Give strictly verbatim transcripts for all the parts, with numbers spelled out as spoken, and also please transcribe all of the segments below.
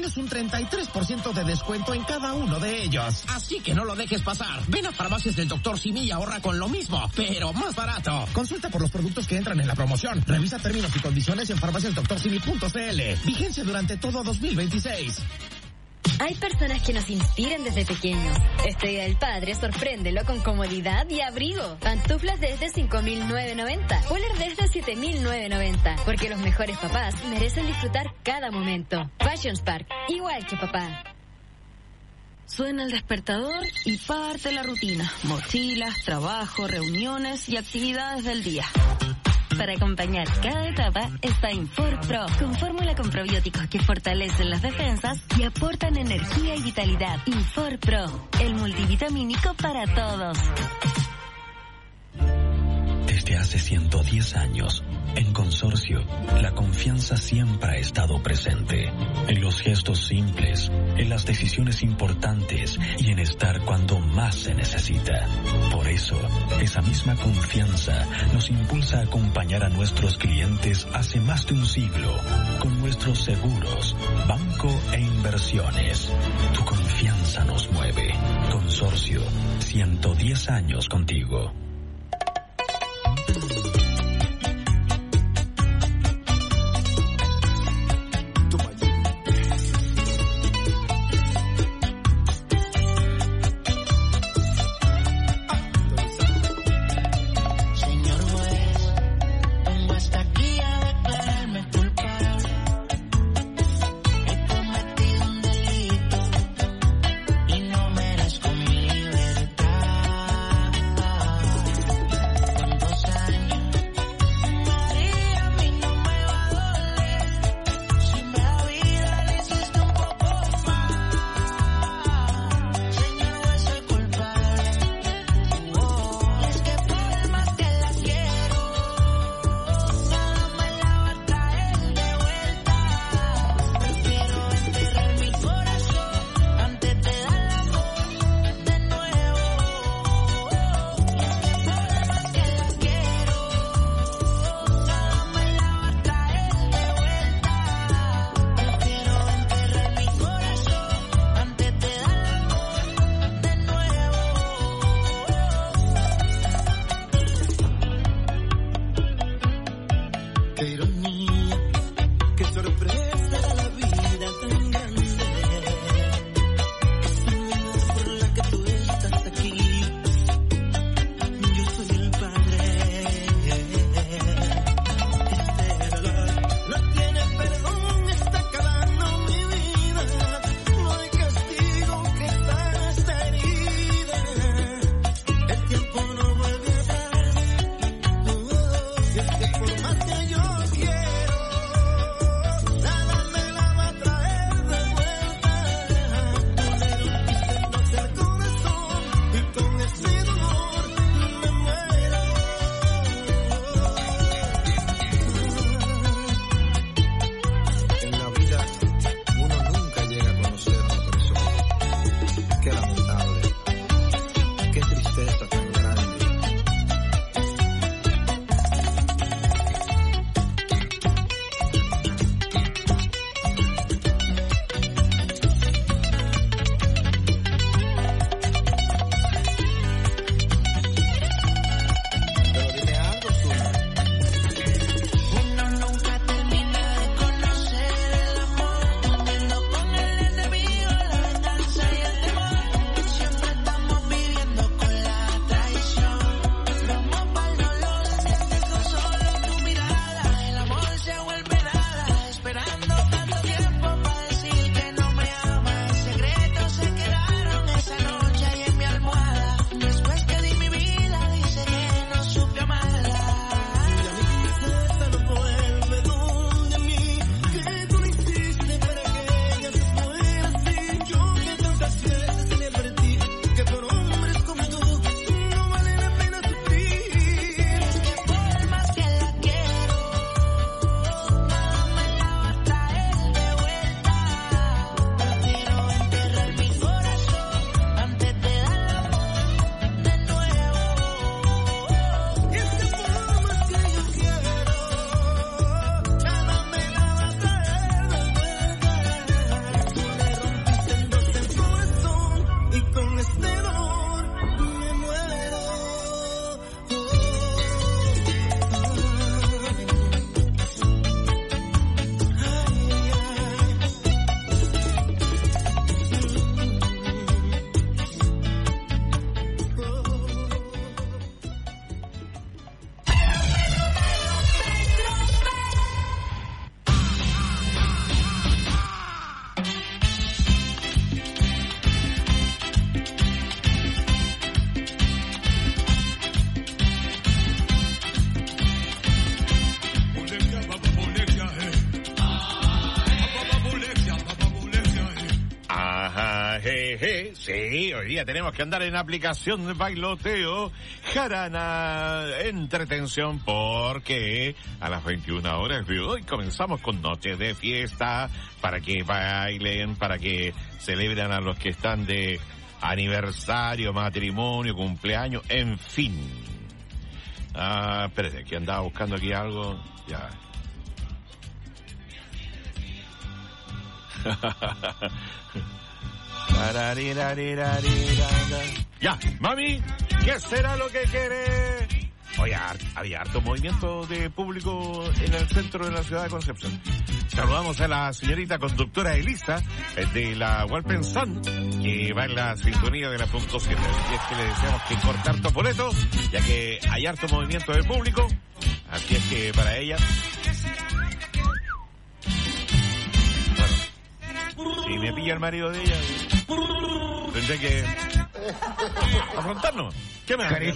tienes un treinta y tres por ciento de descuento en cada uno de ellos. Así que no lo dejes pasar. Ven a Farmacias del doctor Simi y ahorra con lo mismo, pero más barato. Consulta por los productos que entran en la promoción. Revisa términos y condiciones en farmacias doctor simi punto c l. Vigencia durante todo dos mil veintiséis. Hay personas que nos inspiran desde pequeños. Este Día del Padre, sorpréndelo con comodidad y abrigo. Pantuflas desde cinco mil novecientos noventa. Poler desde siete mil novecientos noventa. Porque los mejores papás merecen disfrutar cada momento. Fashion Spark, igual que papá. Suena el despertador y parte la rutina. Mochilas, trabajo, reuniones y actividades del día. Para acompañar cada etapa está Infor Pro, con fórmula con probióticos que fortalecen las defensas y aportan energía y vitalidad. Infor Pro, el multivitamínico para todos. Desde hace ciento diez años, en Consorcio, la confianza siempre ha estado presente. En los gestos simples, en las decisiones importantes y en estar cuando más se necesita. Por eso, esa misma confianza nos impulsa a acompañar a nuestros clientes hace más de un siglo con nuestros seguros, banco e inversiones. Tu confianza nos mueve. Consorcio, ciento diez años contigo. jeje, sí, hoy día tenemos que andar en aplicación de bailoteo, jarana, entretención, porque a las veintiuna horas de hoy comenzamos con noches de fiesta, para que bailen, para que celebren a los que están de aniversario, matrimonio, cumpleaños, en fin. Ah, espérate, que andaba buscando aquí algo, ya. Ya, mami, ¿qué será lo que quiere? Oye, había harto movimiento de público en el centro de la ciudad de Concepción. Saludamos a la señorita conductora Elisa, de la Walpensan, que va en la sintonía de la punto siete. Y es que le deseamos que corte harto boleto, ya que hay harto movimiento de público. Así es que para ella... Bueno, si me pilla el marido de ella, tendré que afrontarnos. ¿Qué me hace?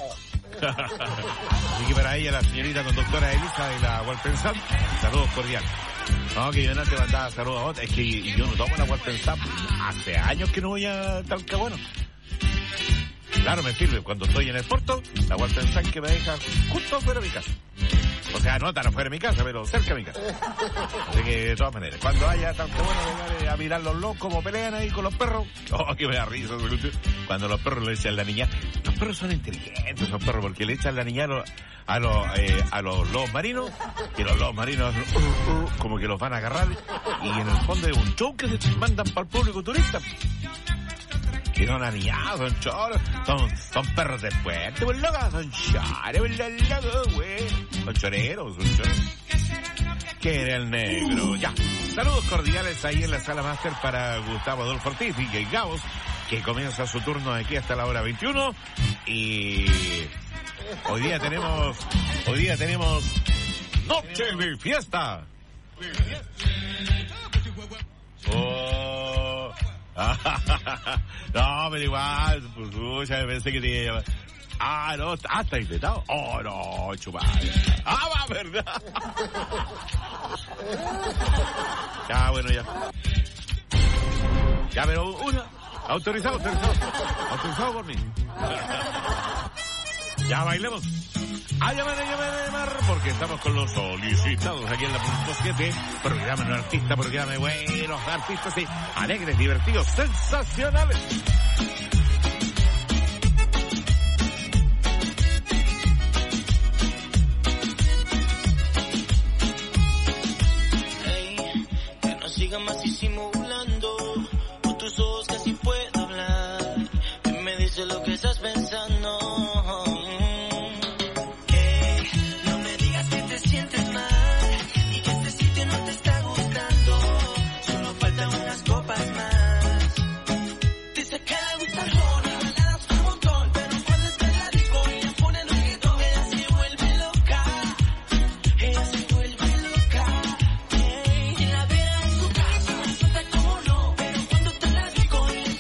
Así que para ella, la señorita conductora Elisa de la Walpensan, saludos cordiales. No, que yo no te mandaba saludos a otra. Es que yo no tomo la Walpensan. Hace años que no voy a Talcahuano. Claro, me sirve cuando estoy en el puerto, la Walpensan que me deja justo afuera de mi casa. O sea, no tan afuera de mi casa, pero cerca de mi casa. Así que, de todas maneras, cuando haya Talcahuano, venga a mirar los locos como pelean ahí con los perros. Oh, que me da risa. Cuando los perros le echan la niña. Los perros son inteligentes, esos perros, porque le echan la niña a los, a los, eh, a los lobos marinos, y los lobos marinos uh, uh, como que los van a agarrar, y en el fondo es un show que se mandan para el público turista. Que son aniñados, son choros, son, son perros de puerto, pues locos, son choros, pues locos, güey. Son choreros, son choreros. Que era el negro, ya. Saludos cordiales ahí en la sala máster para Gustavo Adolfo Ortiz y Gay Gauss, que comienza su turno aquí hasta la hora veintiuno. Y hoy día tenemos, hoy día tenemos noche de fiesta. Oh. No, pero igual, pues, mucha pensé que te iba a... Ah, no, ah, está infectado. Oh, no, chupada. Ah, va, verdad. Ya, bueno, ya. Ya, pero una. Autorizado, autorizado. Autorizado por mí. Ya, bailemos. A llamar, a llamar, a llamar, porque estamos con los solicitados aquí en la punto siete. Programa de un artista, programa de buenos artistas, sí, alegres, divertidos, sensacionales. Hey, que no sigan más disimulando, con tus ojos casi puedo hablar. Me dice lo que estás pensando. Con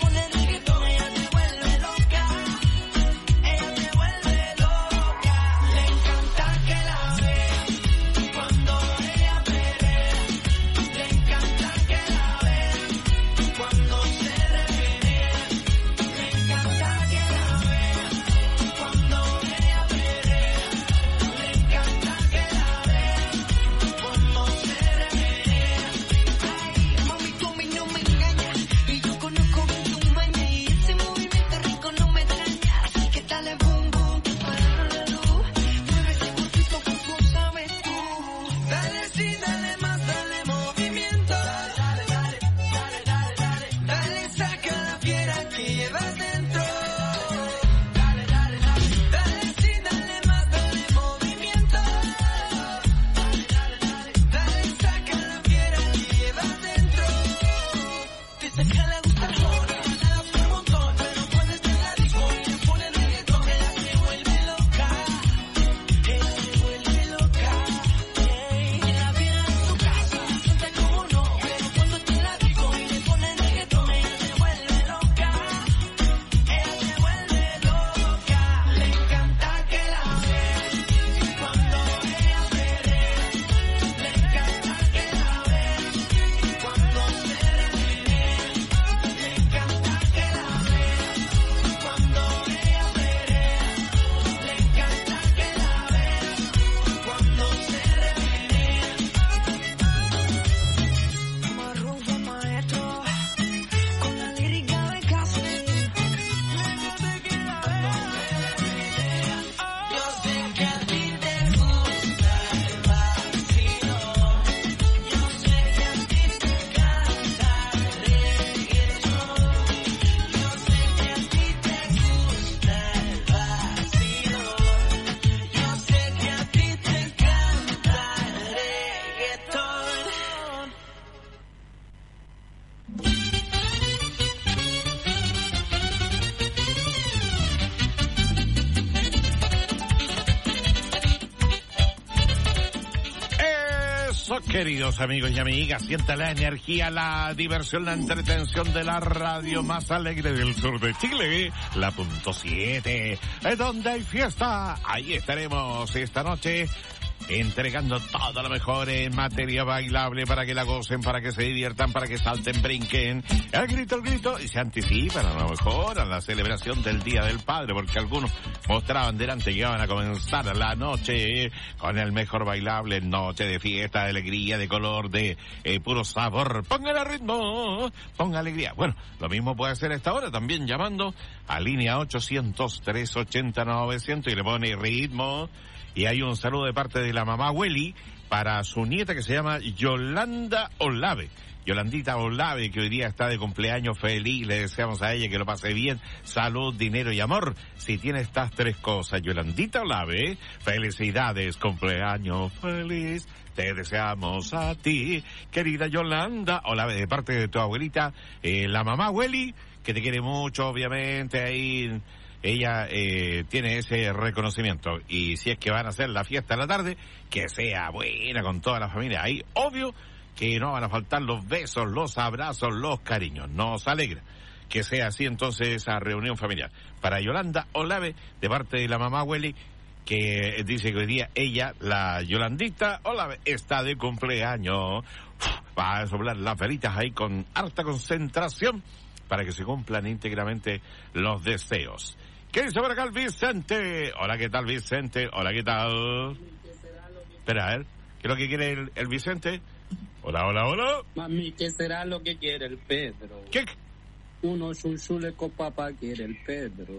Oh, queridos amigos y amigas, sienta la energía, la diversión, la entretención de la radio más alegre del sur de Chile, la punto siete, donde hay fiesta. Ahí estaremos esta noche entregando todo lo mejor en materia bailable para que la gocen, para que se diviertan, para que salten, brinquen. El grito, el grito, y se anticipan a lo mejor a la celebración del Día del Padre, porque algunos mostraban delante que iban a comenzar la noche con el mejor bailable, noche de fiesta, de alegría, de color, de eh, puro sabor. Póngale ritmo, ponga alegría. Bueno, lo mismo puede hacer a esta hora, también llamando a línea ochocientos, trescientos ochenta, novecientos y le pone ritmo. Y hay un saludo de parte de la mamá Welly para su nieta que se llama Yolanda Olave. Yolandita Olave, que hoy día está de cumpleaños feliz. Le deseamos a ella que lo pase bien. Salud, dinero y amor. Si tiene estas tres cosas, Yolandita Olave, felicidades, cumpleaños feliz. Te deseamos a ti, querida Yolanda Olave, de parte de tu abuelita, eh, la mamá Welly, que te quiere mucho, obviamente, ahí... Ella eh, tiene ese reconocimiento, y si es que van a hacer la fiesta en la tarde, que sea buena con toda la familia. Ahí, obvio que no van a faltar los besos, los abrazos, los cariños. Nos alegra que sea así entonces esa reunión familiar. Para Yolanda Olave, de parte de la mamá Welly, que dice que hoy día ella, la Yolandita Olave, está de cumpleaños. Uf, va a soplar las velitas ahí con harta concentración para que se cumplan íntegramente los deseos. ¿Qué dice por acá el Vicente? Hola, ¿qué tal, Vicente? Hola, ¿qué tal? Espera, a ver, ¿qué es lo que quiere el, el Vicente? Hola, hola, hola. Mami, ¿qué será lo que quiere el Pedro? ¿Qué? Unos chunchules con papá quiere el Pedro.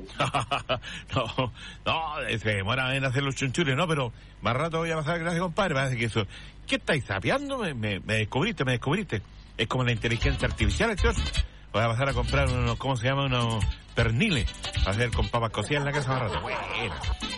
no, no, se demora en hacer los chunchules, no, pero más rato voy a pasar, gracias, compadre, parece que eso... ¿Qué estáis sapeando? Me, me, me descubriste, me descubriste. Es como la inteligencia artificial, ¿sí? Voy a pasar a comprar unos, ¿cómo se llama? Unos perniles. A hacer con papas cocidas en la casa más rato. Bueno.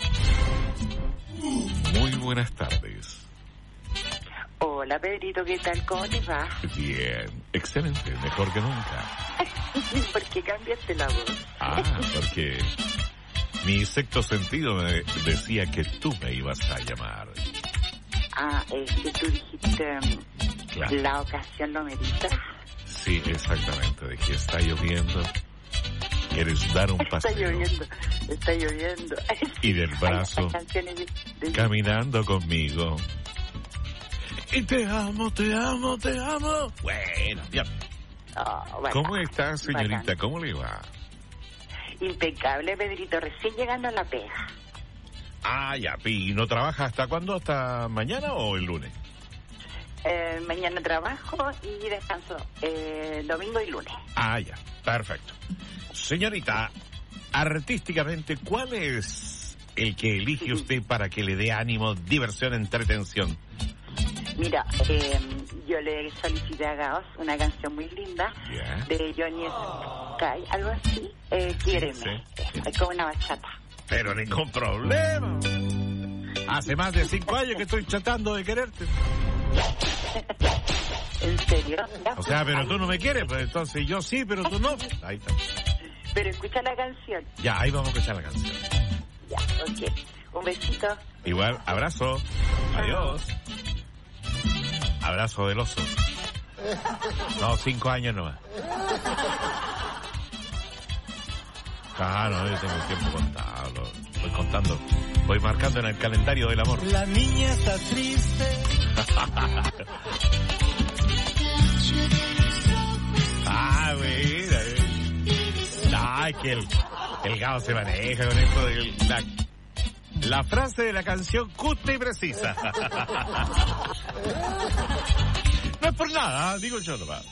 Muy buenas tardes. Hola, Pedrito, ¿qué tal? ¿Cómo te va? Bien, excelente, mejor que nunca. ¿Por qué cambiaste la voz? Ah, porque mi sexto sentido me decía que tú me ibas a llamar. Ah, es que tú dijiste, claro, la ocasión lo merita. Sí, exactamente, de que está lloviendo, quieres dar un paseo. Está lloviendo, está lloviendo. Y del brazo, de, de... caminando conmigo. Y te amo, te amo, te amo. Bueno, ya. Oh, bacán, ¿Cómo está, señorita? Bacán. ¿Cómo le va? Impecable, Pedrito, recién llegando a la pega. Ah, ya, ¿y no trabaja hasta cuándo? ¿Hasta mañana o el lunes? Eh, mañana trabajo y descanso eh, domingo y lunes. Ah, ya, perfecto. Señorita, artísticamente, ¿cuál es el que elige usted para que le dé ánimo, diversión, entretención? Mira, eh, yo le solicité a Gaos una canción muy linda, yeah, de Johnny Sky, algo así, eh, Quiéreme, sí, sí. Es como una bachata. Pero ningún problema. Hace más de cinco años que estoy tratando de quererte. ¿En serio? Ya, o sea, pero tú no me quieres, pues entonces yo sí, pero tú no. Ahí está. Pero escucha la canción. Ya, ahí vamos a escuchar la canción. Ya, ok. Un besito. Igual, abrazo. Adiós. Abrazo del oso. No, cinco años nomás. Claro, yo tengo el tiempo contado. Voy contando. Voy marcando en el calendario del amor. La niña está triste. Ah, mira. Ay, que el, el Gao se maneja con esto de la, la frase de la canción justa y precisa. No es por nada, digo yo nomás.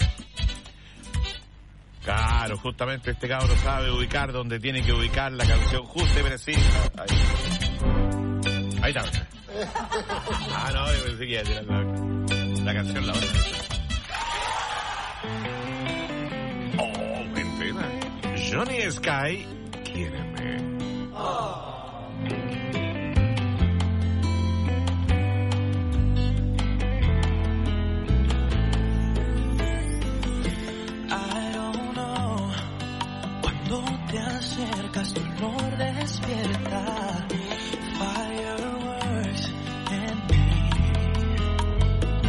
Claro, justamente este cabro sabe ubicar donde tiene que ubicar la canción justa y precisa. Ahí, ahí está. Ah, no, yo pensé que iba a tirar la, la canción la otra. Oh, mentira. Johnny Sky, quiéreme. Oh. Te acercas, dolor despierta, fireworks en mí.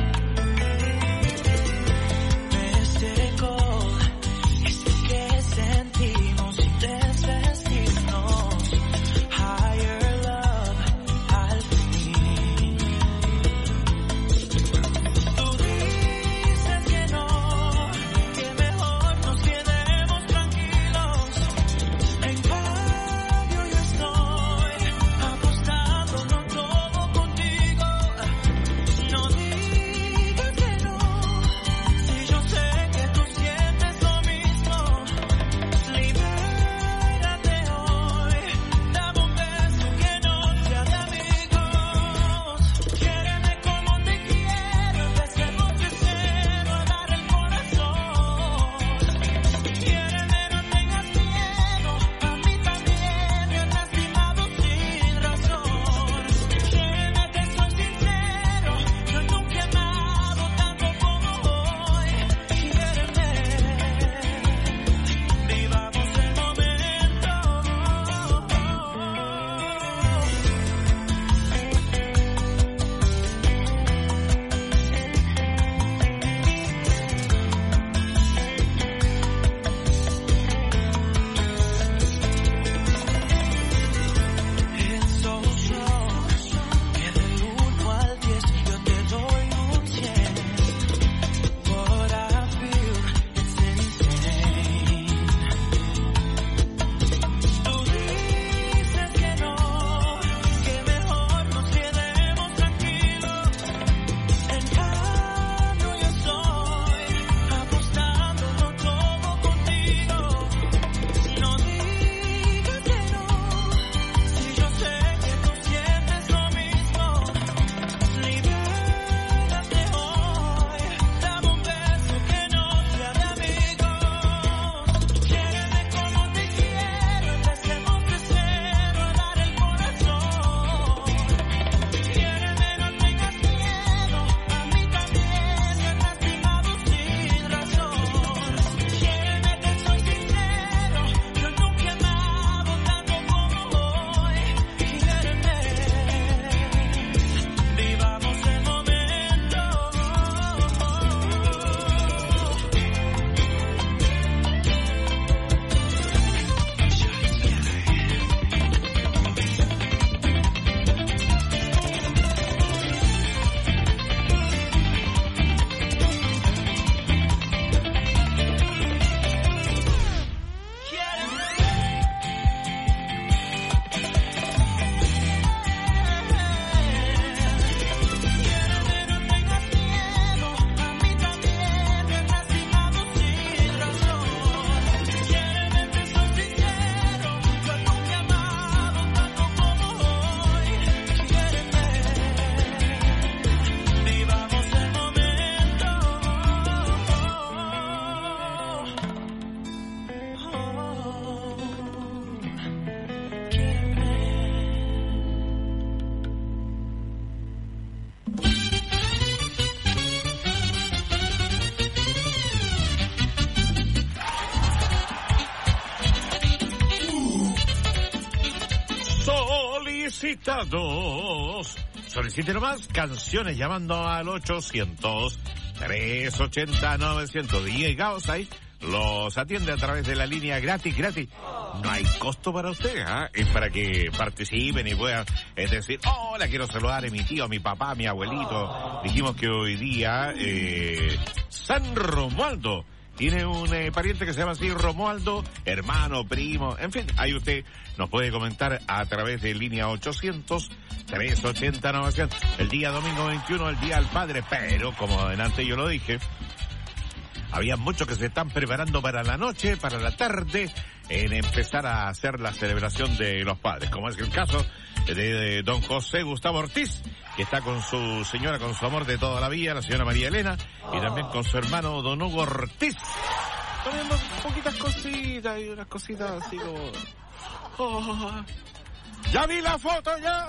necesitados. Solicite nomás canciones llamando al ochocientos, trescientos ochenta, novecientos. D J Gausay los atiende a través de la línea gratis, gratis. No hay costo para usted, ¿eh? Es para que participen y puedan, es decir, hola, quiero saludar a mi tío, a mi papá, a mi abuelito. Dijimos que hoy día, eh, San Romualdo tiene un eh, pariente que se llama así, Romualdo, hermano, primo, en fin, ahí usted nos puede comentar a través de línea ochocientos, trescientos ochenta, novecientos. El día domingo veintiuno, el día del padre, pero como adelante yo lo dije, había muchos que se están preparando para la noche, para la tarde, en empezar a hacer la celebración de los padres, como es el caso de, de don José Gustavo Ortiz, que está con su señora, con su amor de toda la vida, la señora María Elena, y también con su hermano don Hugo Ortiz. Ponemos poquitas cositas y unas cositas así como... Oh, ¡ya vi la foto, ya!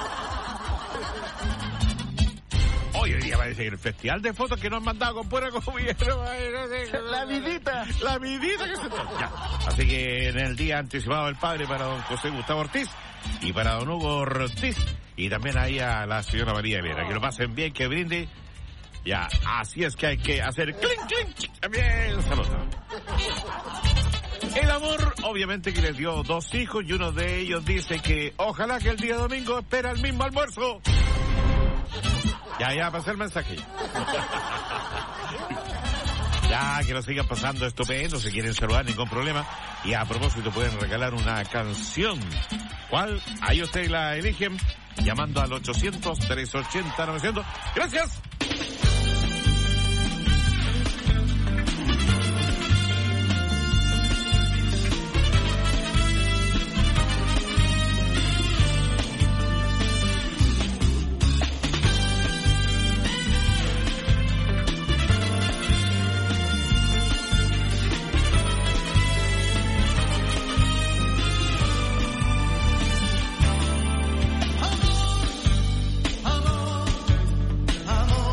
Hoy, hoy día parece que el festival de fotos que nos han mandado con pura comida. La vidita. La vidita que se ya. Así que en el día anticipado del padre para don José Gustavo Ortiz y para don Hugo Ortiz y también ahí a la señora María Elena. Que lo pasen bien, que brinde. Ya, así es que hay que hacer clink, clink. También, saludos. El amor, obviamente que les dio dos hijos y uno de ellos dice que ojalá que el día domingo espera el mismo almuerzo. Ya, ya, pasé el mensaje. Ya, que lo sigan pasando estupendo, si quieren saludar, ningún problema. Y a propósito, pueden regalar una canción. ¿Cuál? Ahí ustedes la eligen, llamando al ochocientos, trescientos ochenta, novecientos. ¡Gracias! Amor,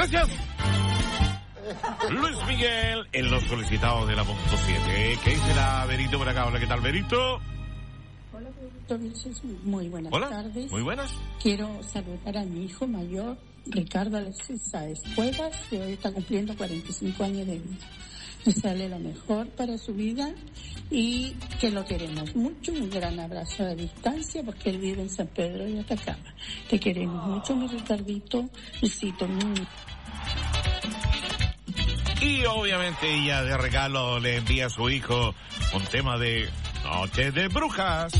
Gracias. Luis Miguel en los solicitados de la punto siete. ¿Qué dice la Berito por acá? Hola, ¿qué tal, Berito? Hola, Berito. Muy buenas Hola. tardes. Muy buenas. Quiero saludar a mi hijo mayor, Ricardo Alexis Sáez Cuevas, que hoy está cumpliendo cuarenta y cinco años de vida. Desearle lo mejor para su vida y que lo queremos mucho. Un gran abrazo a distancia porque él vive en San Pedro de Atacama. Te queremos mucho, mi Ricardito. Besito. Y obviamente ella de regalo le envía a su hijo un tema de Noche de Brujas.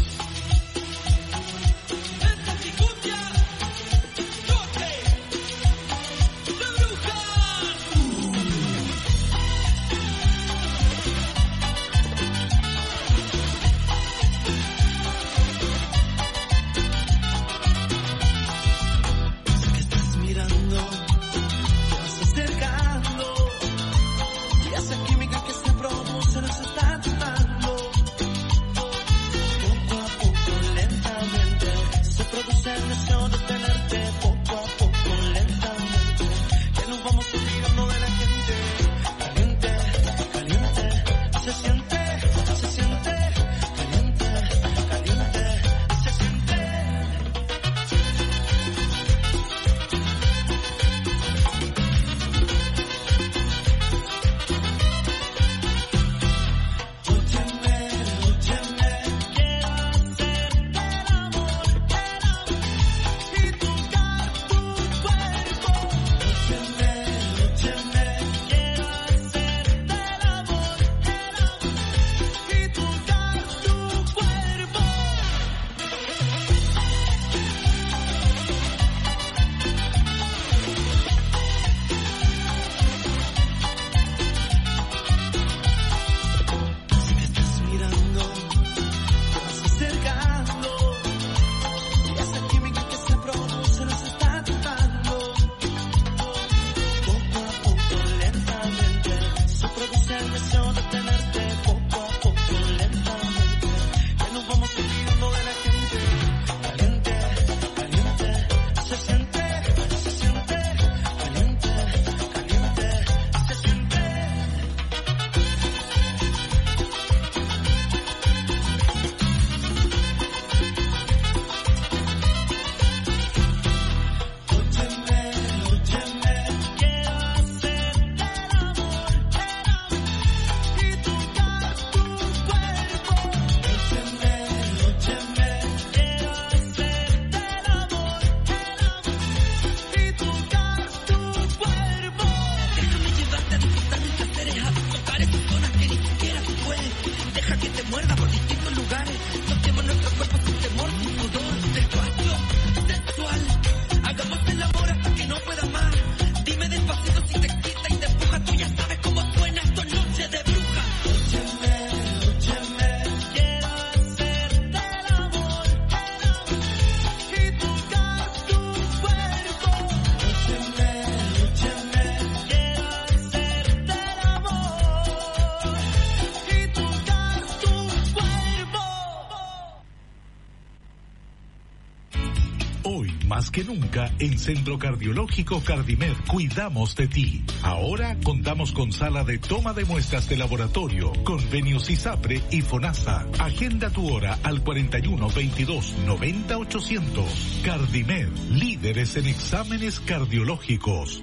Más que nunca, en Centro Cardiológico Cardimed cuidamos de ti. Ahora contamos con sala de toma de muestras de laboratorio, convenios ISAPRE y FONASA. Agenda tu hora al cuarenta y uno, veintidós, noventa, ochocientos. Cardimed, líderes en exámenes cardiológicos.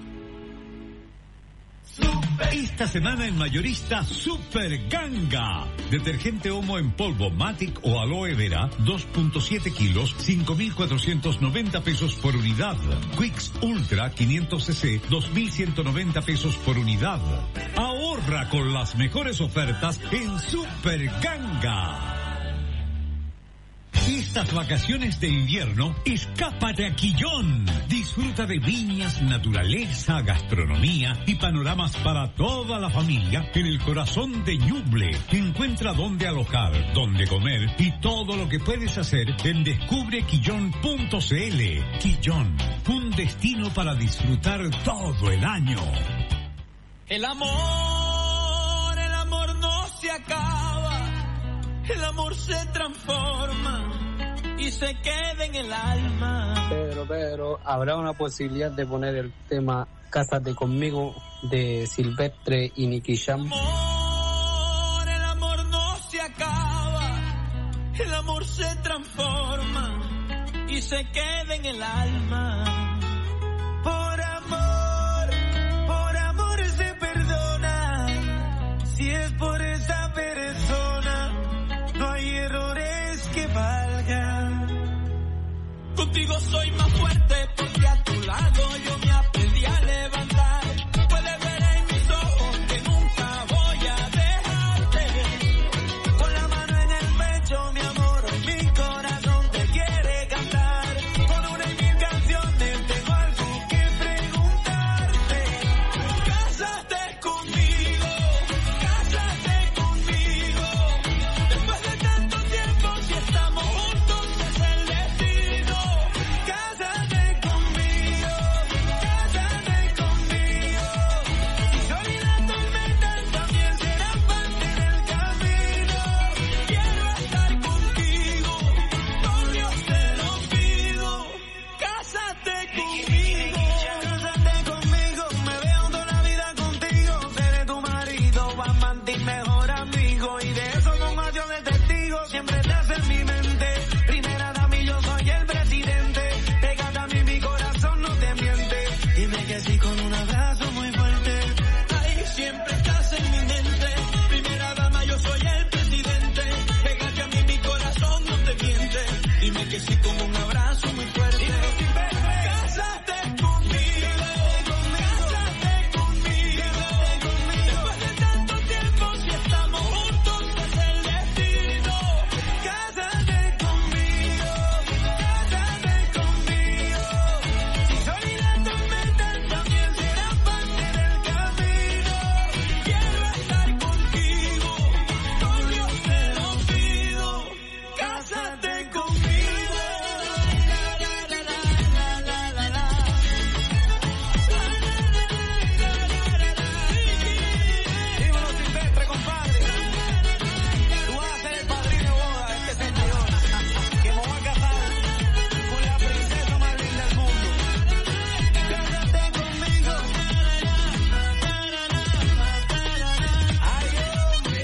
Esta semana en Mayorista Super Ganga. Detergente Omo en polvo Matic o Aloe Vera, dos punto siete kilos, cinco mil cuatrocientos noventa pesos por unidad. Quicks Ultra quinientos centilitros, dos mil ciento noventa pesos por unidad. Ahorra con las mejores ofertas en Super Ganga. Estas vacaciones de invierno, escápate a Quillón. Disfruta de viñas, naturaleza, gastronomía y panoramas para toda la familia en el corazón de Ñuble. Encuentra dónde alojar, dónde comer y todo lo que puedes hacer en descubre quillón punto c l. Quillón, un destino para disfrutar todo el año. El amor, el amor no se acaba. El amor se transforma y y se quede en el alma. Pero, pero, ¿habrá una posibilidad de poner el tema Cásate conmigo de Silvestre y Nicky Jam? Amor, el amor no se acaba, el amor se transforma y se queda en el alma. Por amor, por amor se perdona, si es por esa persona, no hay errores que valgan. Contigo soy más fuerte porque a tu lado yo me aprendí a levantar. Puedes ver en mis ojos que nunca voy a dejarte. Con la mano en el pecho, mi amor, mi corazón te quiere cantar. Con una y mil canciones tengo algo que preguntarte. Cásate conmigo, cásate conmigo. Después de tanto tiempo, si estamos juntos es el destino. Cásate conmigo, cásate conmigo. Si soy la tormenta, también será parte del camino. Quiero estar contigo, por Dios te lo pido. Cásate conmigo, cásate conmigo. Me veo toda la vida contigo. Seré tu marido, amante y mejor amigo. Y de eso no más yo de testigo. Siempre estás en mi mente. Primera dama y yo soy el presidente. Pégate a mí, mi corazón no te miente. Dime que sí con un abrazo muy fuerte. Ay, siempre estás en mi mente. Primera dama, yo soy el presidente. Pégate a mí, mi corazón no te miente. Dime que sí con un abrazo muy fuerte. Cásate conmigo, cásate conmigo. Después de tanto tiempo, si estamos juntos es el destino. Cásate conmigo, cásate conmigo. Si soy la tormenta, también será parte del camino. Quiero estar contigo, por Dios te lo pido. Cásate conmigo. Dímelo, Silvestre, compadre. Tú vas a ser el padrino de boda de este señor, que me va a casar con la princesa más linda del mundo. Cásate conmigo. Ay, hombre.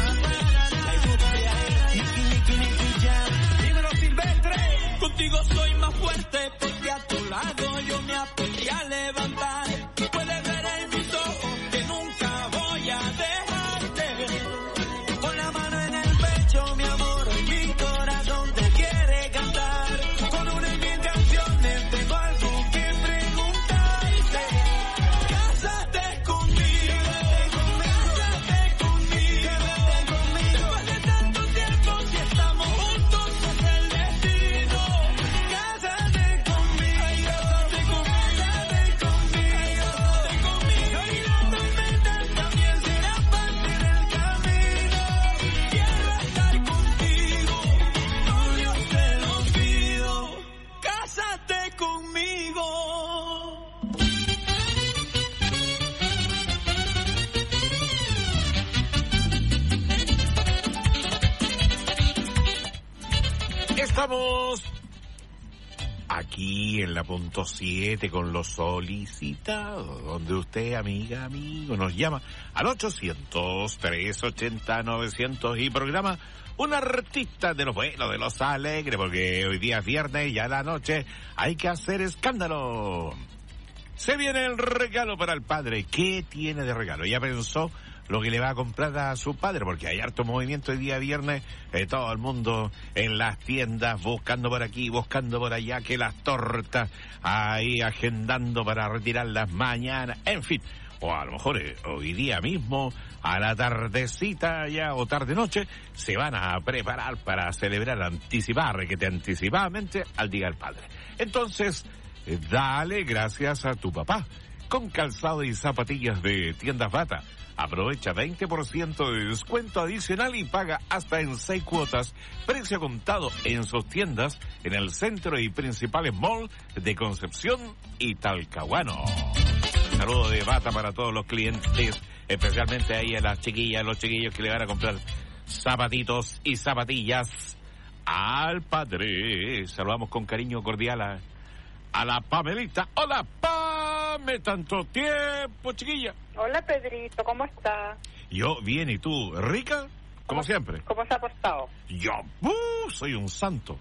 Nicky, Nicky, Nicky Jam. Dímelo, Silvestre. Contigo soy más fuerte porque a tu lado yo me aprendí a levantar. Puedes ver en mis ojos que nunca voy a dejarte. Con la mano en el pecho, mi amor, mi corazón te quiere cantar. Con una y mil canciones tengo algo que preguntarte. Cásate conmigo, cásate conmigo. Después de tanto tiempo, si estamos juntos es el destino. Cásate conmigo, cásate conmigo, cásate conmigo. Soy la tormenta, también será parte del camino. Quiero estar contigo, por Dios te lo pido. Cásate conmigo. Estamos aquí en la punto siete con los solicitados, donde usted, amiga, amigo, nos llama al ochocientos, trescientos ochenta, novecientos y programa un artista de los buenos, de los alegres, porque hoy día es viernes y ya la noche hay que hacer escándalo. Se viene el regalo para el padre. ¿Qué tiene de regalo? Ya pensó lo que le va a comprar a su padre, porque hay harto movimiento el día viernes, eh, todo el mundo en las tiendas buscando por aquí, buscando por allá, que las tortas, ahí agendando para retirarlas mañana, en fin, o a lo mejor eh, hoy día mismo, a la tardecita ya o tarde-noche, se van a preparar para celebrar, anticipar, que te anticipadamente al Día del Padre. Entonces, eh, dale gracias a tu papá, con calzado y zapatillas de Tiendas Bata. Aprovecha veinte por ciento de descuento adicional y paga hasta en seis cuotas, precio contado en sus tiendas en el centro y principales malls de Concepción y Talcahuano. Saludo de Bata para todos los clientes, especialmente ahí a las chiquillas, a los chiquillos que le van a comprar zapatitos y zapatillas al padre. Saludamos con cariño cordial a, a la Pamelita. Hola, Pame, tanto tiempo, chiquilla. Hola, Pedrito, ¿cómo estás? Yo bien, ¿y tú? ¿Rica? Como ¿Cómo, siempre. ¿Cómo se ha portado? Yo uh, soy un santo.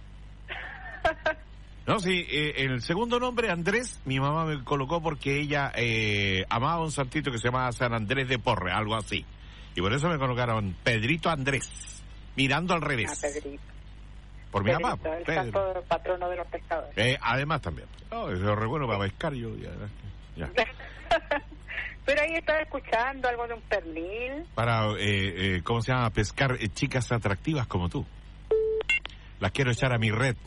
No, sí, eh, el segundo nombre, Andrés, mi mamá me colocó porque ella eh, amaba un santito que se llamaba San Andrés de Porre, algo así. Y por eso me colocaron Pedrito Andrés, mirando al revés. Ah, Pedrito. Por mi Pedrito, papá. el Pedro. santo patrono de los pescadores. Eh, además también. No, eso es re bueno para pescar yo. Ya, ya. Pero ahí estaba escuchando algo de un pernil. Para, eh, eh, ¿cómo se llama? Pescar eh, chicas atractivas como tú. Las quiero echar a mi red.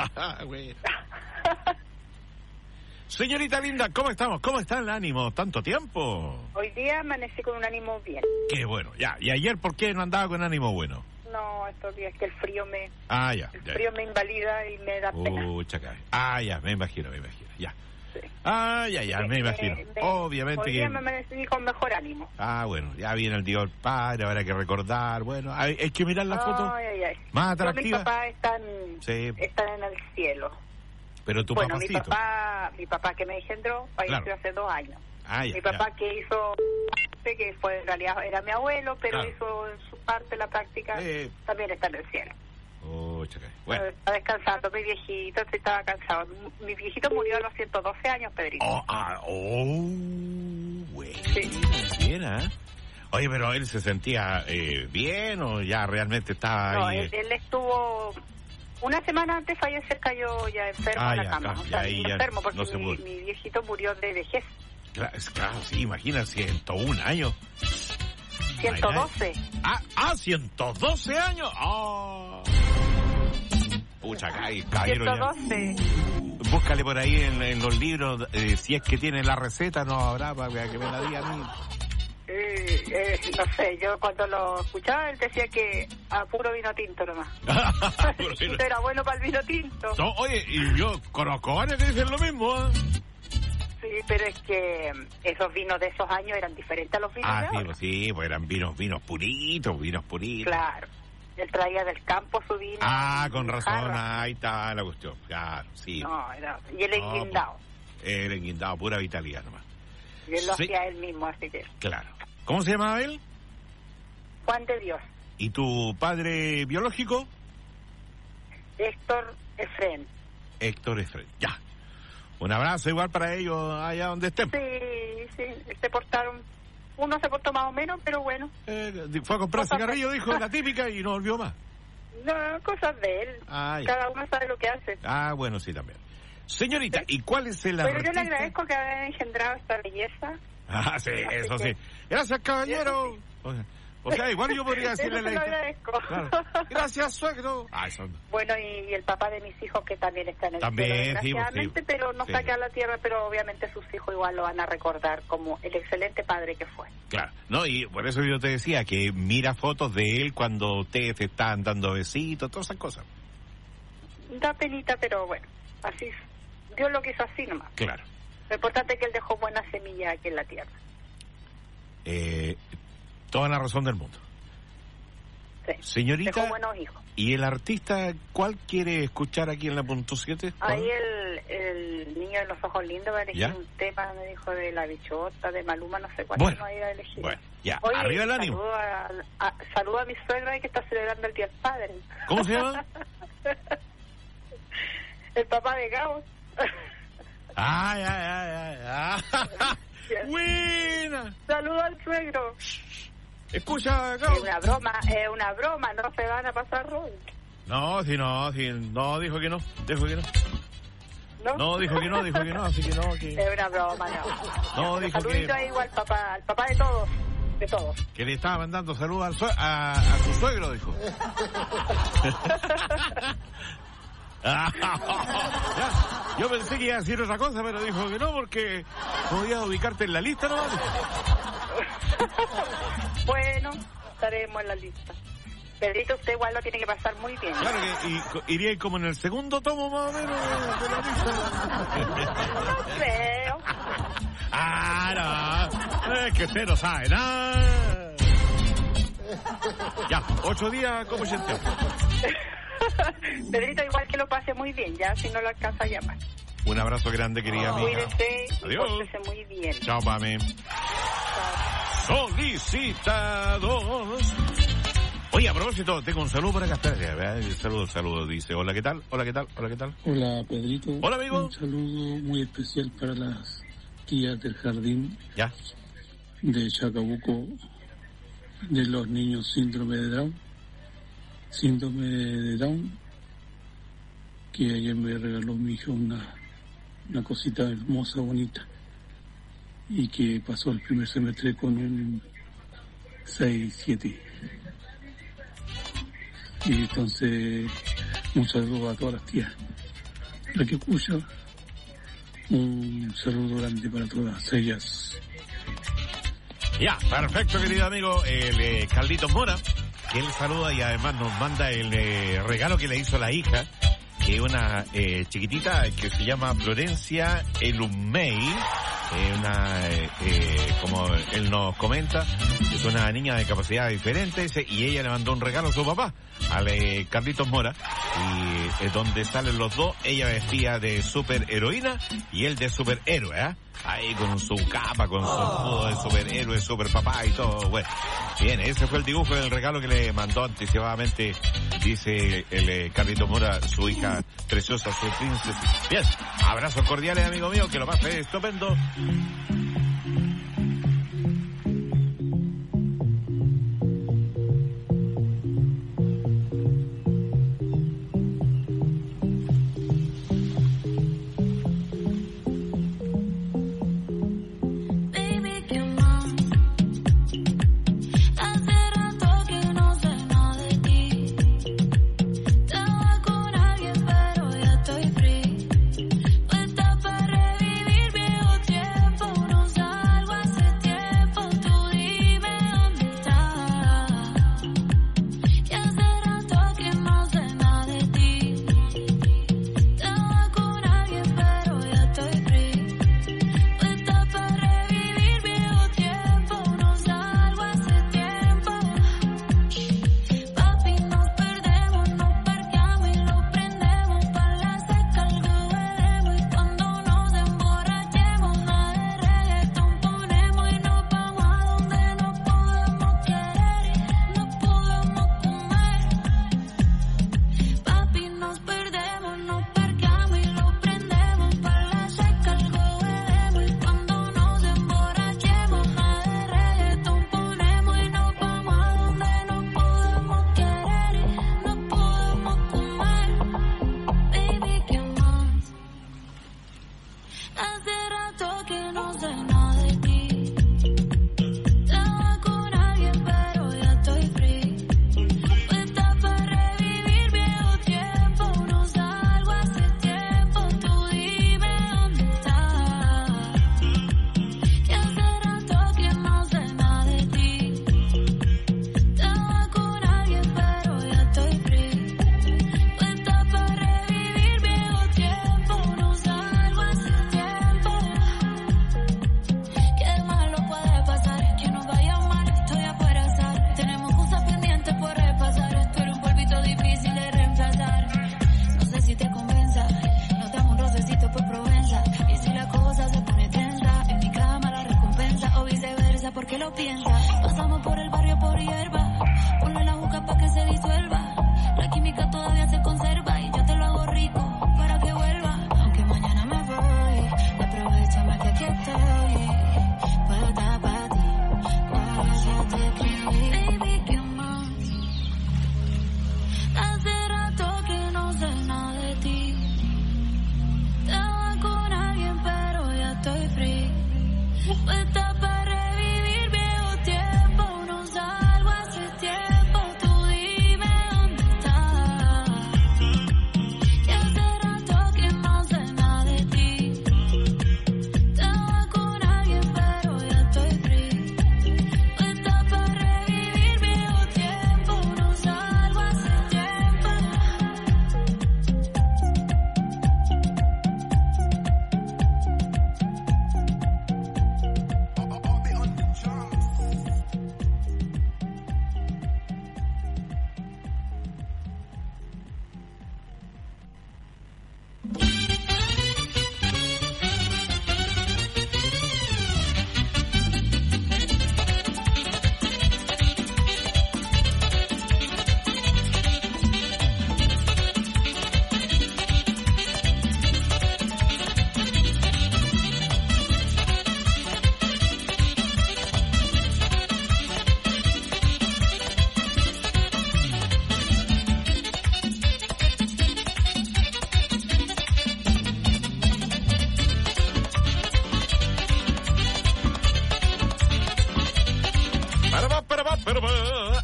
Señorita linda, ¿cómo estamos? ¿Cómo está el ánimo? ¿Tanto tiempo? Hoy día amanecí con un ánimo bien. Qué bueno, ya. ¿Y ayer por qué no andaba con ánimo bueno? No, estos días que el frío me... Ah, ya. El ya, frío ya. me invalida y me da pena. Uh, chaca. Ah, ya, me imagino, me imagino, ya. Sí. Ah, ya, ya, me imagino. Me- me- Obviamente Hoy que... día me amanecí con mejor ánimo. Ah, bueno, ya viene el Día del Padre, habrá que recordar. Bueno, hay, hay que mirar la foto Ay, ay, ay. más Yo, mis atractiva. papás están, Sí, están en el cielo. pero tu bueno, mi papacito. papá, mi papá que me engendró falleció Claro. hace dos años. Ah, ya, mi papá ya. que hizo, que fue en realidad era mi abuelo, pero Claro. hizo en su parte la práctica, Eh. también está en el cielo. Oh, chaca. Bueno. Está descansando mi viejito, sí, estaba cansado. Mi viejito murió a los ciento doce años, Pedrito. Oh, ah, oh, bueno. Sí. Bien, ¿eh? Oye, pero él se sentía eh, bien o ya realmente estaba No, ahí. él, él estuvo... Una semana antes fallecer cayó ya enfermo Ah, en la ya, cama. claro, O sea, ya ahí ya enfermo porque no se mi, pudo. mi viejito murió de vejez. Claro, es- claro, sí, imagina, ciento un años. ciento doce. Ah, ah, ciento doce años. Ah. Pucha, cae, caballero, ya. ciento doce. Búscale por ahí en, en los libros, eh, si es que tiene la receta, no habrá para que me la diga a mí. Eh, eh, no sé, yo cuando lo escuchaba él decía que a puro vino tinto nomás. Puro vino. Era bueno para el vino tinto. No, oye, y yo conozco varios que dicen lo mismo, ¿eh? Sí, pero es que esos vinos de esos años eran diferentes a los vinos Ah, de sí, ahora. pues sí, pues eran vinos, vinos puritos, vinos puritos. Claro. Él traía del campo su vino. Ah, con en razón, jarra. ahí está la cuestión. Claro, sí. No, era, y él No, enguindado. El enguindado, pura vitalidad nomás. Y él lo Sí. hacía él mismo, así que... Claro. ¿Cómo se llamaba él? Juan de Dios. ¿Y tu padre biológico? Héctor Efren. Héctor Efren. Ya. Un abrazo igual para ellos allá donde estén. Sí, sí, se portaron... Uno se portó más o menos, pero bueno. Eh, fue a comprar Cosas cigarrillo, de- dijo, la típica, y no volvió más. No, cosas de él. Ah, ya. Cada uno sabe lo que hace. Ah, bueno, sí, también. Señorita, ¿y cuál es el Pero yo le artista? agradezco que haya engendrado esta belleza. Ah, sí, Así eso que- sí. Gracias, caballero. O sea, o sea, igual yo podría decirle a Eso la... se lo agradezco. Claro. Gracias, suegro. Ah, eso... Bueno, y, y el papá de mis hijos que también está en el También, cielo, sí, pues, desgraciadamente, sí. pero no Sí. saca a la tierra, pero obviamente sus hijos igual lo van a recordar como el excelente padre que fue. Claro, no, y por eso yo te decía que mira fotos de él cuando ustedes te están dando besitos, todas esas cosas. Da penita, pero bueno, así es. Dios lo quiso así nomás. Claro. Lo importante es que él dejó buenas semillas aquí en la tierra. Eh, toda la razón del mundo. Sí. Señorita, Dejó buenos hijos. ¿y el artista cuál quiere escuchar aquí en la punto siete? Ahí el, el niño de los ojos lindos va a elegir ¿Ya? un tema, me dijo, de la bichota, de Maluma, no sé cuál Bueno, no iba a elegir. Bueno, ya, Oye, arriba el ánimo. Saludo a, a, saludo a mi suegra que está celebrando el Día del Padre. ¿Cómo se llama? El papá de Gao. Ay, ay, ay, ay. Buena. Saludo al suegro. Escucha, Es Gao. una broma, es una broma, no se van a pasar rollo. No, si no, si no, dijo que no, dijo que no. ¿No? No, dijo que no, dijo que no, así que no, que, Es una broma, no. no, dijo Saludito que, ahí igual, papá, al papá de todos, de todos. que le estaba mandando saludos al sue- a, a su suegro, dijo. Ya, yo pensé que iba a decir otra cosa, pero dijo que no, porque podías ubicarte en la lista, ¿no? Bueno, estaremos en la lista. Pedrito, usted igual lo tiene que pasar muy bien. Claro que y, co- iría como en el segundo tomo más o menos de la lista. No creo. Ah, no, es que usted no sabe nada. Ya, ocho días como gente. Pedrito, igual que lo pase muy bien, ya si no lo alcanza a llamar. Un abrazo grande, querida amiga. Cuídese. Adiós. Pórtese muy bien. Chao, Pame. Solicitados. Oye, a propósito, tengo un saludo por acá. Espérate, saludo, saludo. Dice, hola, ¿qué tal? Hola, ¿qué tal? Hola, ¿qué tal? Hola, Pedrito. Hola, amigo. Un saludo muy especial para las tías del jardín. Ya. De Chacabuco, de los niños síndrome de Down. Síndrome de Down. Que ayer me regaló mi hija una, una cosita hermosa, bonita. Y que pasó el primer semestre con un seis siete. Y entonces, un saludo a todas las tías. La que escucha, un saludo grande para todas ellas. Ya, perfecto, querido amigo. El eh, Carlitos Mora, que él saluda y además nos manda el eh, regalo que le hizo la hija, que es una eh, chiquitita que se llama Florencia Elumei. Eh, una, eh, eh, como él nos comenta, es una niña de capacidades diferentes y ella le mandó un regalo a su papá, al eh, Carlitos Mora, y eh, donde salen los dos, ella vestida de superheroína y él de superhéroe, ¿eh? Ahí con su capa, con su escudo de superhéroe, super papá y todo, bueno. Bien, ese fue el dibujo del regalo que le mandó anticipadamente, dice el eh, Carlitos Mora, su hija preciosa, su princesa. Bien, abrazos cordiales, amigo mío, que lo pase estupendo.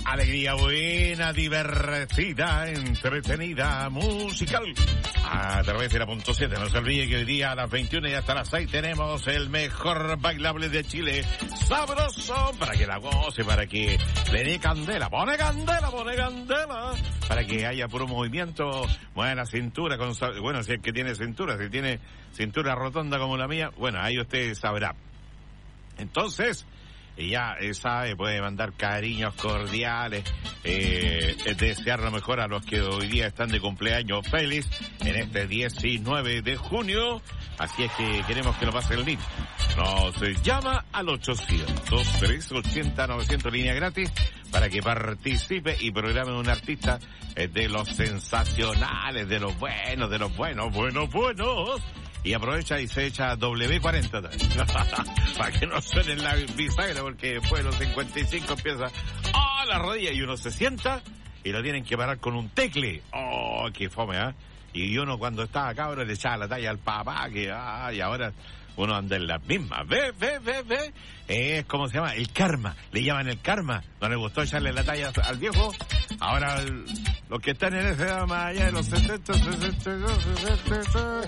Alegría buena, divertida, entretenida, musical. A través de la punto siete. No se olvide que hoy día a las veintiuna y hasta las seis tenemos el mejor bailable de Chile. Sabroso, para que la goce, para que le dé candela. Pone candela, pone candela. Para que haya puro movimiento, buena cintura. Con, bueno, si es que tiene cintura, si tiene cintura rotonda como la mía, bueno, ahí usted sabrá. Entonces... Y ya eh, sabe, puede mandar cariños cordiales, eh, desear lo mejor a los que hoy día están de cumpleaños feliz en este diecinueve de junio. Así es que queremos que nos pase el link. Nos llama al ochocientos, tres ochenta, novecientos, línea gratis, para que participe y programe un artista eh, de los sensacionales, de los buenos, de los buenos, buenos, buenos. Y aprovecha y se echa doble cuarenta para que no suene la bisagra, porque después de los cincuenta y cinco empieza ¡oh! La rodilla y uno se sienta y lo tienen que parar con un tecle. ¡Oh! ¡Qué fome! ¿eh? Y uno cuando estaba cabro le echaba la talla al papá, que ¡ah! Y ahora uno anda en las mismas. Ve, ve, ve, ve. Es como se llama, el karma. Le llaman el karma. No le gustó echarle la talla al viejo. Ahora el, los que están en esa edad más allá de los sesenta, sesenta y dos, sesenta.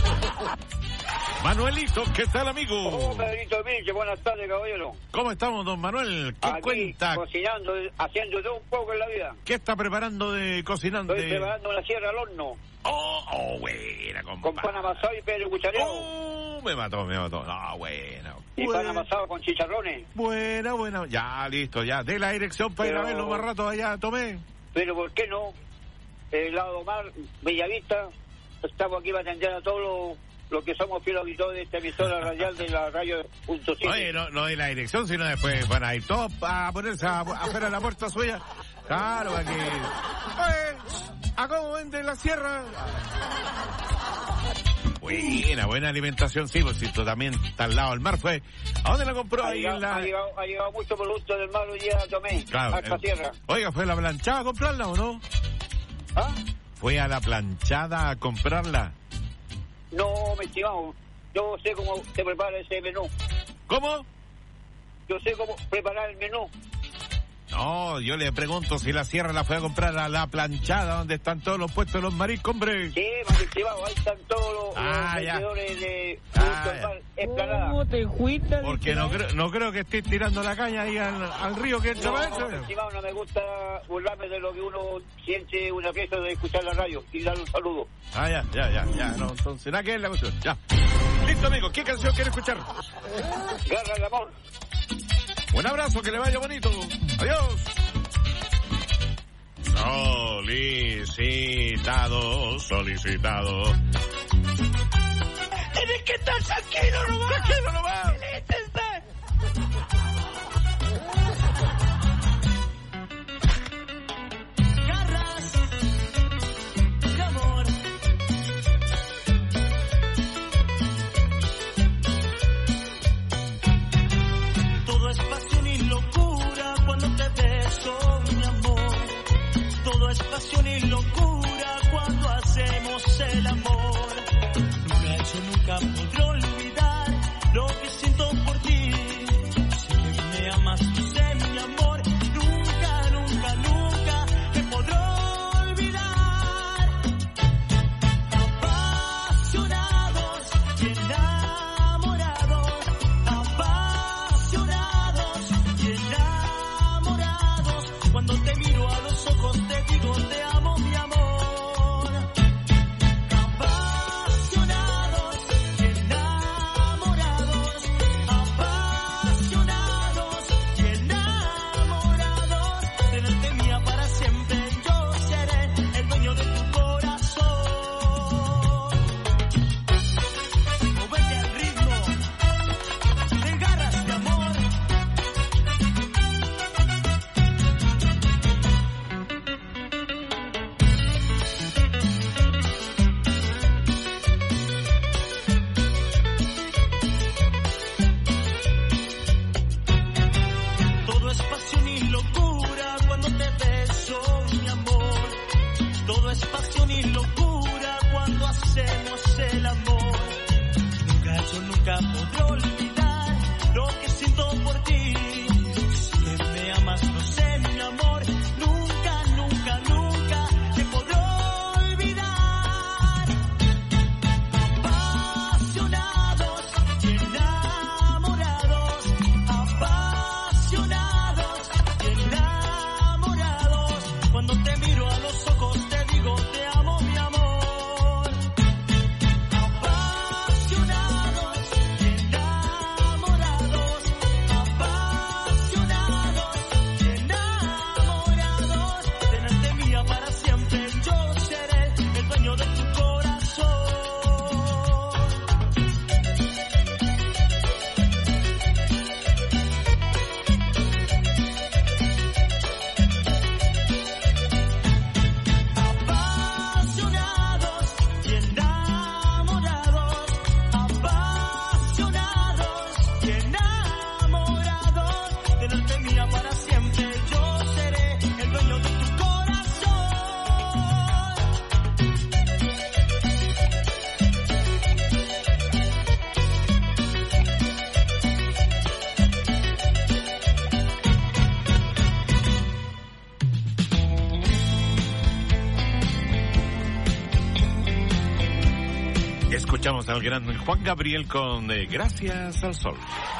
Manuelito, ¿qué tal, amigo? Oh, Pedrito Vilche, buenas tardes, caballero. ¿Cómo estamos, don Manuel? ¿Qué Aquí, cuenta? Cocinando, haciendo todo un poco en la vida. ¿Qué está preparando de cocinando? Estoy preparando una sierra al horno. Oh, oh, buena, compa. Con pan amasado y pelo cuchareado. Oh, me mató, me mató. No, buena. Y buena. pan amasado con chicharrones. Buena, buena. Ya, listo, ya. De la dirección para Pero... ir a verlo más rato allá, tomé. Pero, ¿por qué no? El lado mar, Bellavista, estamos aquí para atender a todos los... Lo que somos fieles auditores de esta emisora radial de la radio punto siete. Oye, no, no de la dirección, sino después van a ir todos a ponerse a, afuera de la puerta suya. Claro, aquí. Oye, ¿a cómo vende la sierra? Buena, buena alimentación, sí, pues si esto también está al lado del mar, fue. ¿A dónde la compró? Ha Ahí llegado, en la... ha, llegado, ha llegado mucho producto del mar hoy día, tomé. Claro. Hasta Eh, sierra. Oiga, ¿fue a la planchada a comprarla o no? ¿Ah? ¿Fue a la planchada a comprarla? No, mi estimado, yo sé cómo se prepara ese menú. ¿Cómo? Yo sé cómo preparar el menú. No, yo le pregunto si la sierra la fue a comprar a la planchada, donde están todos los puestos de los mariscos, hombre. Sí, mi estimado, ahí están todos los, Ah, los ya. vendedores de Ah, productos ya. mar, Esplanada. ¿Cómo te fuiste? Porque no creo, no creo que estés tirando la caña ahí al, al río que entra No, para eso. mi estimado, no me gusta burlarme de lo que uno siente una fiesta de escuchar la radio y darle un saludo. Ah, ya, ya, ya, ya, no, entonces, nada que es la cuestión, ya. Listo, amigo, ¿qué canción quiere escuchar? Garra el amor. Un abrazo, que le vaya bonito. Adiós. Solicitado, solicitado. Tienes que estar tranquilo nomás. Tranquilo nomás. Garras de amor. Todo es pasión y locura cuando te beso, mi amor. Todo es pasión y locura cuando hacemos el amor. Nunca yo nunca podré olvidar lo que siento por ti. Sé que me amas, tú sé mi amor. Nunca, nunca, nunca te podré olvidar. Apasionados y enamorados. Apasionados y enamorados. Cuando te miro a los ojos te digo te amo, mi amor. Apasionados y enamorados. Apasionados y enamorados. Tenerte mía para siempre, yo seré el dueño de tu corazón. Movete al ritmo de garras de amor. Todo es pasión y locura cuando te beso, mi amor. Todo es pasión y locura cuando hacemos el amor. Nunca, yo nunca podré olvidar lo que siento por ti. Si me amas, no sé, mi amor. Escuchamos al gran Juan Gabriel con eh, Gracias al Sol.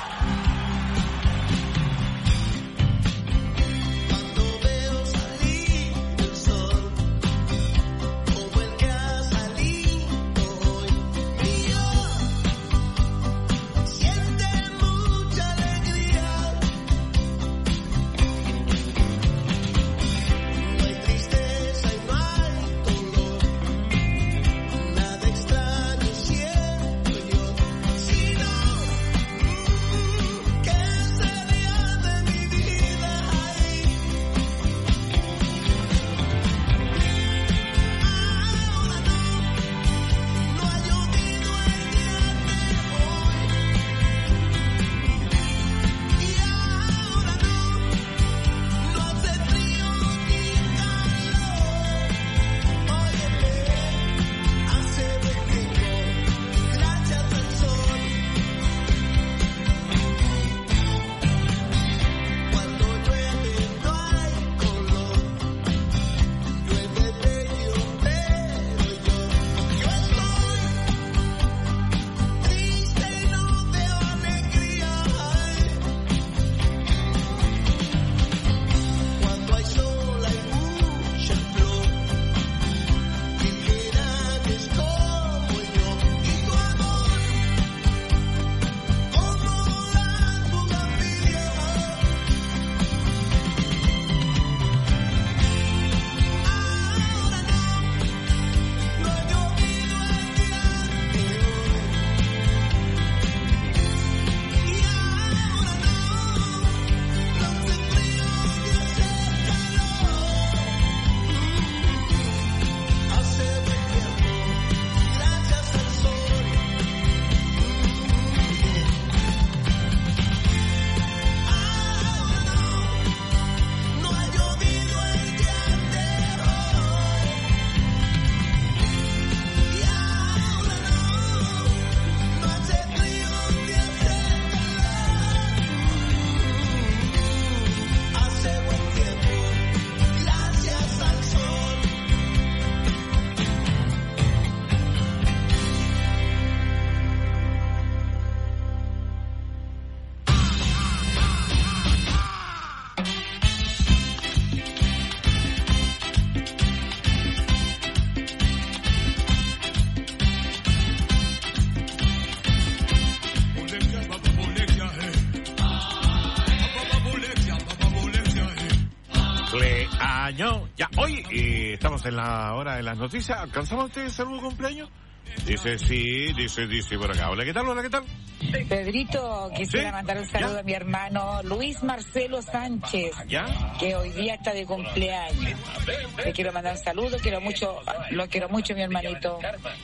Año. Ya, hoy eh, estamos en la hora de las noticias. ¿Alcanzamos este saludo de cumpleaños? Dice sí, dice, dice por acá. Hola, ¿qué tal? Hola, ¿qué tal? Pedrito, quisiera ¿Sí? mandar un saludo ¿Ya? a mi hermano Luis Marcelo Sánchez, ¿Ya? que hoy día está de cumpleaños. Le quiero mandar un saludo, quiero mucho, lo quiero mucho, mi hermanito.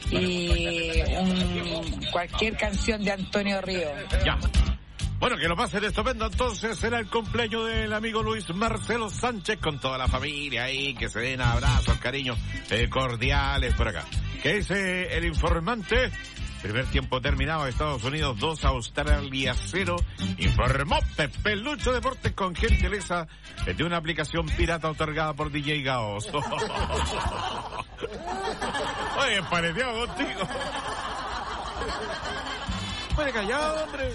Y un, cualquier canción de Antonio Río. Ya. Bueno, que lo pasen estupendo. Entonces será el cumpleaños del amigo Luis Marcelo Sánchez con toda la familia ahí, que se den abrazos, cariños eh, cordiales por acá. ¿Qué dice el informante? Primer tiempo terminado, Estados Unidos dos, Australia cero. Informó Pepe Lucho Deportes con gentileza de una aplicación pirata otorgada por D J Gaos. Oye, pareció contigo. Puede callado, hombre.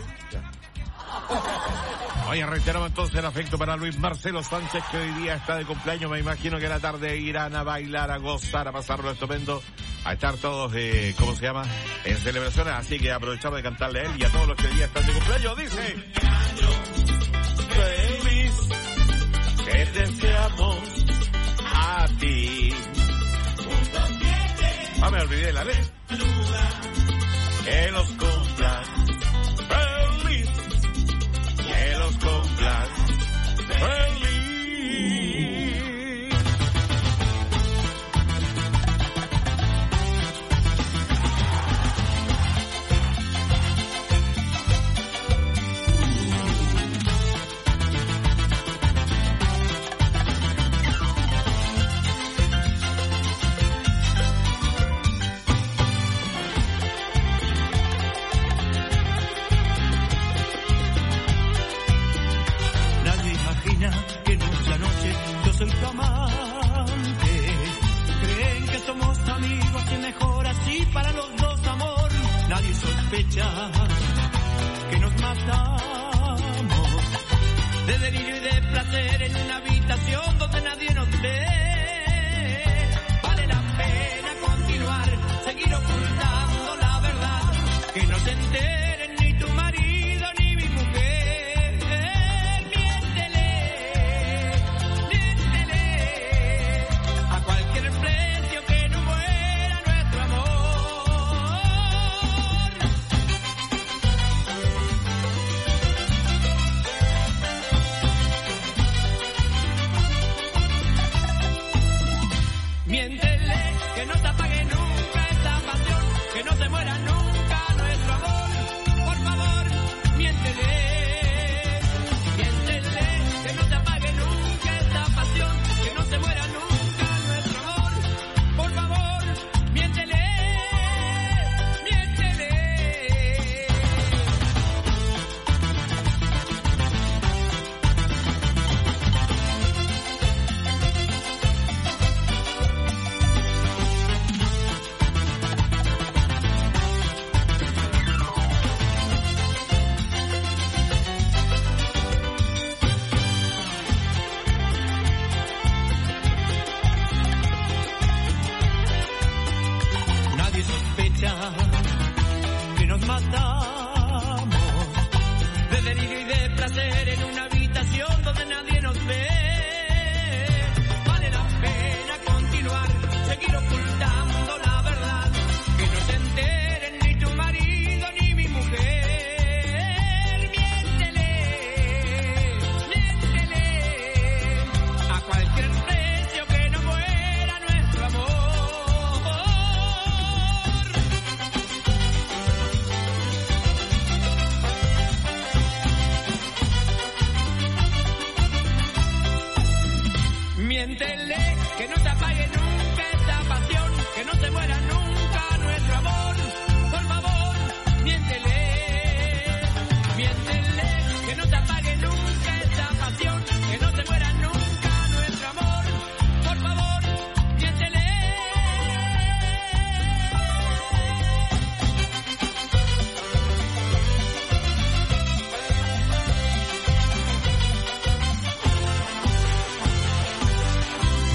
Oye, reiteramos entonces el afecto para Luis Marcelo Sánchez, que hoy día está de cumpleaños. Me imagino que a la tarde irán a bailar, a gozar, a pasarlo estupendo, a estar todos, eh, ¿cómo se llama?, en celebraciones. Así que aprovechamos de cantarle a él y a todos los que hoy día están de cumpleaños. Dice: feliz, que deseamos a ti. Ah, me olvidé la ley. Que los cumplan. Feliz. Que los cumplan. Feliz. sospecha que nos matamos de delirio y de placer en una habitación donde nadie nos ve. Vale la pena continuar, seguir ocultando la verdad, que no se enteren ni tu marido ni mi mujer. Miéntele, miéntele a cualquier precio, que no muera nuestro amor. Miéntele, que no se apague nunca esta pasión, que no se muera nunca nuestro amor. Por favor, miéntele, miéntele, que no se apague nunca esta pasión, que no se muera nunca nuestro amor. Por favor, miéntele, miéntele. Nadie sospecha que nos matamos de delirio y de